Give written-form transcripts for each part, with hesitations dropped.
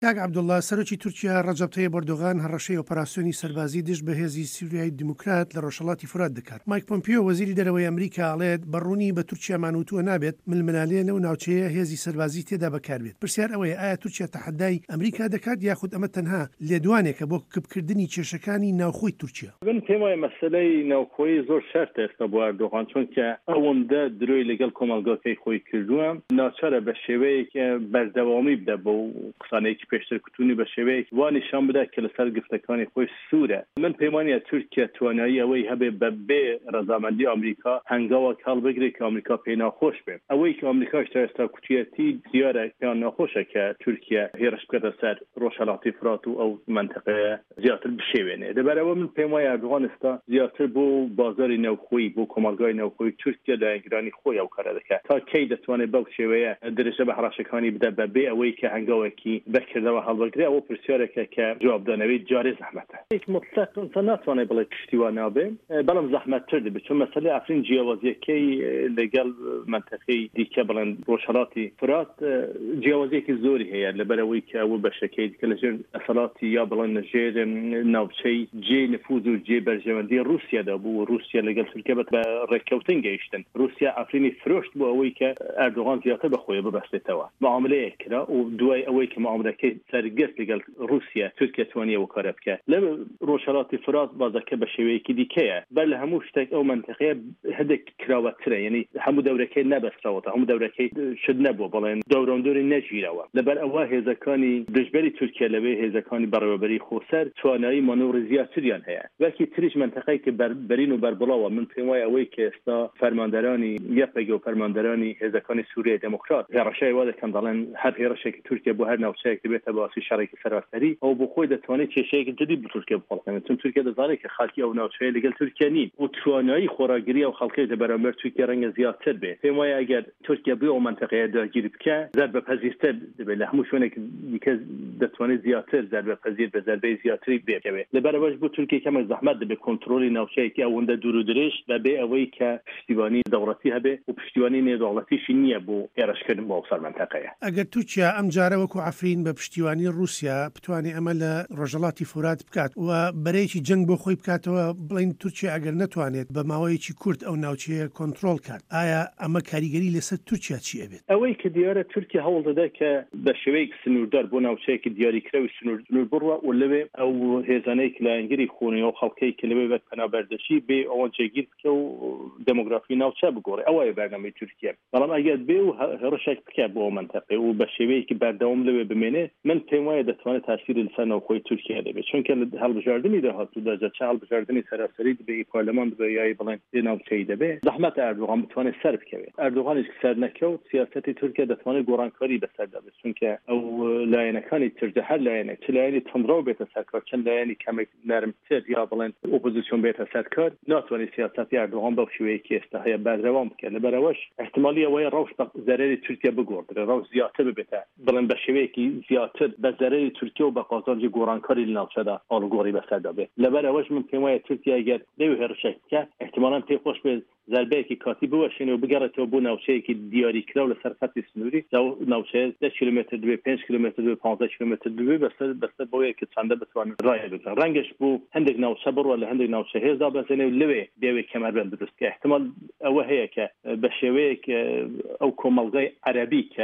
کاک عەبدوڵڵا، سەرۆکی تورکیا ڕەجەب تەیب ئەردۆغان هەڕەشەی ئۆپەراسیۆنی سەربازی دژ بە هێزی سووریای دیموکرات لە ڕۆژهەڵاتی فورات دەکات. مایک پۆمپیۆ وەزیری دەرەوەی ئەمریکا ئەڵێت بەڕوونی بە تورکیا مانوتووە نابێت ململالێ لەو ناوچەیە هێزی سەربازی تێدا بەکاربێت. پرسیار ئەوەیە ئایا تورکیا تەحەدای ئەمریکا دەکات یاخود ئەمە تەنها لێدوانێکە بۆ کبکردنی کێشەکانی ناوخۆی تورکیا؟ من پێم وایە مەسەلەی ناوخۆیی زۆر شەرتە ئێستا بۆ ئەردۆغان، چونکە ئەوەندە درۆی لەگەڵ کۆمەڵگەکەی خۆی کردووە ناچارە بە شێوەیەکە بەردەوامی بدە بۆ قسانەیەکی پێشتر کوتونی بە شێوەیەک وانیشان بدە کە لەسەر گفتەکانی خۆی سوورە. من پێم وایە تورکیا توانایی ئەوەی هەبێ بە بێ ڕەزامەندی ئەمریکا هەنگاوە کاڵ بگرێت کە ئەمریکا پێی ناخۆش بێت. ئەوەی کە ئەمریکاش تا ئێستا کوتیەتی دیارە پێیان ناخۆشە کە تورکیا هێرش بکاتە سەر ڕۆژهەڵاتی فرات و ئەو منتەقەیە زیاتر بشێوێنێ. لەبەرەوە من پێم وایە ئەردۆغان ئێستا زیاتر بۆ بازاری ناوخۆیی بۆ کۆمەڵگای ناوخۆی تورکیا لایەنگرانی خۆی ئەو کارە دەکات تا کەی دەتوانێت بەو شێوەیە درێژە بە هەڕاشەکانی بدە بە بێ ئەوەی کە هەنگاوێکی بەکردەوە هەڵبەگرێ. ئەوە پرسیارێکە کە جوابدانەوەی جارێ زەحمەتە. هیچ مطلق ئینسان ناتوانێت بڵێ پشتیوان نابێ، بەڵام زەحمەتتر دەبێت، چون مەسەلەی ئەفرین جیاوازیەکەی لەگەڵ منتەقەی دیکە بڵێن ڕۆژهەڵاتی فرات جیاوازیەکی زۆری هەیە لەبەرەوەی کە ئەوە بەشەکەی دیکە لەژێر ئەسەڵاتی یا بڵێن لەژێر ناوچەی جێ نفوذ و جێ بەرژەوەندی رووسیادا بوو. رووسیا لەگەڵ تورکیا بە ڕێککەوتن گەیشتن. رووسیا ئەفرینی فرۆشت بۆ ئەوەی کە ئەردۆغان زیاتر بەخۆی ببەستێتەوە. معاملەیەک کرا و دوای ئەوەی کە معاملەکەی سەرگەرت لەگەڵ رووسیا تورکیا توانیە و کارە بکە لە ڕۆژهەڵاتی فرات بازەکە بە شێوەیەکی دیکەیە. بەر لە هەموو شتێک ئەو منتەقەیە هەدێک کراوەترە، یعنی هەموو دەورەکەی نەبەستراوەتە، هەموو دەورەکەی شت نەبوو بڵێن دەورەندۆری نەگیرەوە. لەبەر ئەوە هێزەکانی دژبەری تورکیا لەوێ هێزەکانی بەڕێوەبەری خۆسەر توانایی مانۆڕی زیاتریان هەیە. وەکی تریش منتەقەی کە بەرین و بەربڵاوە من پێم وایە ئەوەی کە ئێستا فەرماندەرانی یەپەگە و فەرماندەرانی هێزەکانی سووریای دموکرات هێڕەشەی وا دەکەن دەڵێن هەر هێرشێکی تورکیا بۆ هەر ناوچەیەک دەبێتە باسی شەڕێکی سەراسەری ئەو بۆ خۆی دەتوانێت کێشەیەکی جدی بە تورکیا بخەڵقێنێت، چون تورکیا دەزانێت کە خاکی ئەو ناوچەیە لەگەڵ تورکیا نین و توانایی خۆراگیری ئەو خەڵکەی لە بەرامبەر تورکیا ڕەنگە زیاتر بێت. پێم وایە ئەگەر تورکیا بێ ئەو منتەقەیە داگیر بکە زەربەپەزیرتر دەبێت لە هەموو شوێنێک دیکە دەتوانێت زیاتر زەربەپەزیر بە زەربەی زیاتری بێتەوێت. لەبەرەوەش بۆ تورکیا کەمە زەحمەت دەبێت کۆنتڕۆلی ناوچەیەکی ئەوەندە دوور و درێژ بەبێ ئەوەی کە پشتیوانی دەوڵەتی هەبێ و پشتیوانی نێودەوڵەتیشی نییە بۆ هێرشکردن بۆ ئەو سەرمەنتەقەیە. ئەگەر تورکیا ئەم جارە وەکو ئەفرین بە پشتیوانی رووسیا بتوانێت ئەمە لە ڕۆژهەڵاتی فورات بکات و بەرەیەکی جەنگ بۆ خۆی بکاتەوە، بڵین تورکیا ئەگەر نەتوانێت بە ماوەیەکی کورت ئەو ناوچەیە کۆنتڕۆل کات، ئایا ئەمە کاریگەری لەسەر تورکیا چی ئەبێت؟ ئەوەی کە دیارە تورکیا هەوڵ دەدا کە بە شێوەیەک سنووردار بۆ ناوچەیەکی دیاریکراوی سنوور بڕوە و لەوێ ئەو هێزانەی لایەنگری خۆنی و خەڵکەی کە لەوێ بەت پەنابەردەشی بێ ئەوە جێگیر بکە و دەموگرافی ناوچە بگۆڕێ. ئەوەیە بەرنامەی تورکیا. بەڵام ئەگەر بێ و هێرشێک بکە بۆ ئەو منتەقەی و بە شێوەیەکی بەردەوام لەوێ بمێنێ، من پێم وایە دەتوانێت تاسیری لەسەر ناوخۆی تورکیا دەبێت، چونکە لە هەڵبژاردننی داهاتوودا جەچە هەڵبژاردننی سەراسەری دەبێت پارلەمان دەبێت یای بڵێن لێ ناوچەی دەبێت زەحمەت ئەردۆغان بتوانێت سەر بکەوێت. ئەردۆغانیش سەر نەکەوت سیاسەتی تورکیا دەتوانێت گۆڕانکاری بەسەردا بێت، چونکە ئەو لایەنەکانی ترجە هەر لایەنێک چ لایەنی تەندڕاو بێتە سەرکار چەند لایەنی کەمێک نەرمتر یا بڵێن ئۆپۆزیسیۆن بێتە سەرکار ناتوانێت سیاسەتی ئەردۆغان بەو شێوەیەکی ئێستا هەیە بەردەوام بکات. لەبەرەوەش احتیمالی ئەوەیە ڕەوش بە زەرەری تورکیا بگۆڕدرێت، ڕەوش زیاتر ببێتە بڵێن بە شێوەیەکی زیاتر بە زەرەری تورکیا و بە قازانجی گۆڕانکاری لە ناوچەدا ئاڵوگۆڕی بەسەردا بێت. لەبەرەوەش من پێم وایە تورکیا ئەگەر لەوێ هێرشێک بکات احتیمالاً پێخۆش بێت زەربەیەکی کاتی بوەشێنێ و بگەڕێتەوە بۆ ناوچەیەکی دیاریکراو لەسەر خەتی سنووری ناوچەیە 10 کیلومتر دوێ 5 کیلومتر دوێ 15 کیلومتر دوێ بەسەر بۆیە کە چەندە بتوانن ڕایە بکەن. ڕەنگەش بوو هەندێک ناوچە بڕوە لە هەندێک ناوچە هێزدا بەزێنێ و لەوێ بێوێ کەمەربەند دروست کە احتیمال ئەوە هەیە کە بە شێوەیەک ئەو کۆمەڵگەی عەرەبی کە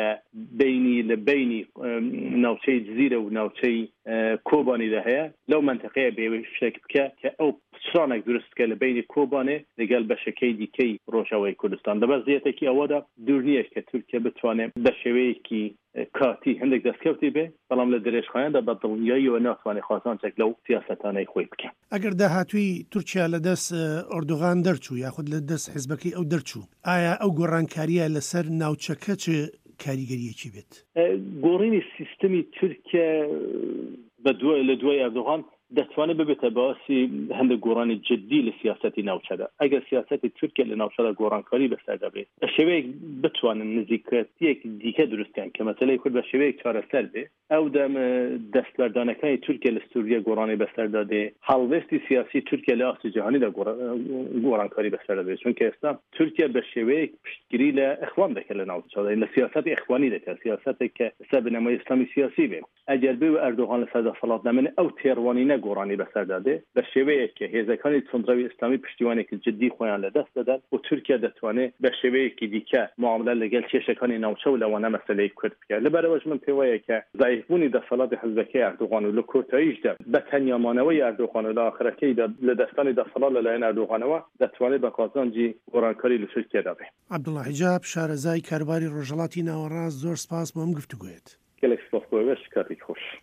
بینی ناوچەی جزیرە و ناوچەی کۆبانیدا هەیە لەو منتەقەیە بێوێ شتێک بکە کە ئەو پچرانێک دروست کە لە بینی کۆبانێ لەگەڵ بەشەکەی دیکەی ڕۆژاوای کوردستان. دەبەزیەتێکی ئەوەدا دوور نییە کە تورکیا بتوانێت بە شێوەیەکی کاتی هەندێک دەستکەوتی بێ، بەڵام لە درێژخایەندا بە دڵنیاییەوە ناتوانێت خۆزانچێک لەو سیاسەتانەی خۆی بکەن. ئەگەر داهاتووی تورکیا لە دەست ئەردۆغان دەرچوو یاخود لە دەست حیزبەکەی ئەو دەرچوو، ئایا ئەو گۆڕانکاریە لەسەر ناوچەکە چ کاریگەریەکی بێت؟ گۆڕینی سیستەمی تورکیا لە دوای ئەردۆغان دەتوانێت ببێتە باسی هەندێک گۆڕانی جددی لە سیاسەتی ناوچەدا ئەگەر سیاسەتی تورکیا لە ناوچەدا گۆڕانکاری بەسەردا بێت بە شێوەیەک بتوانن نزیکەتیەک دیکە دروستکەن کە مەسەلەی کورد بە شێوەیەک چارەسەر بێ ئەو دەستبەردانەکانی تورکیا لە سووریا گۆڕانی بەسەردا دێ هەڵوێستی سیاسی تورکیا لە ئاستی جیهانیدا گۆڕانکاری بەسەردا بێت چونکە ئێستا تورکیا بە شێوەیەک پشتگیری لە ئەخوان دەکات لە ناوچەدا لە سیاسەتی ئەخوانی دەکات سیاسەتێک کە ئێستا بنەمای ئیسلامی سیاسی بێت ئەگەر بێ ئەردۆغان لە سەردا سەڵات نامێنێ ئەو تێڕوانینە گۆڕانی بەسەردا دێ بە شێوەیەک کە هێزەکانی چۆنڕەوی ئیسلامی پشتیوانێکی جددی خۆیان لەدەست دەدەن و تورکیا دەتوانێت بە شێوەیەکی دیکە معاملە لەگەڵ کێشەکانی ناوچە و لەوانە مەسەلەی کورد بکات لەبەرەوەش من پێم وایە کە ضعیفبوونی دەسەڵاتی حزبەکەی ئەردۆغان و لە کۆتاییشدا بە تەنیامانەوەی ئەردۆغان و لە ئاخرەکەیدا لە دەستانی دەسەڵات لەلایەن ئەردۆغانەوە دەتوانێت بە قازانجی گۆڕانکاری لە تورکیادا بێت. عەبدوڵڵا حیجاب شارەزای کاروباری ڕۆژهەڵاتی ناوەڕاست زۆر سپاس بۆ ئەم گفتوگوێت. گەلێک سپاس بۆ ئێوە کاتێک خۆش.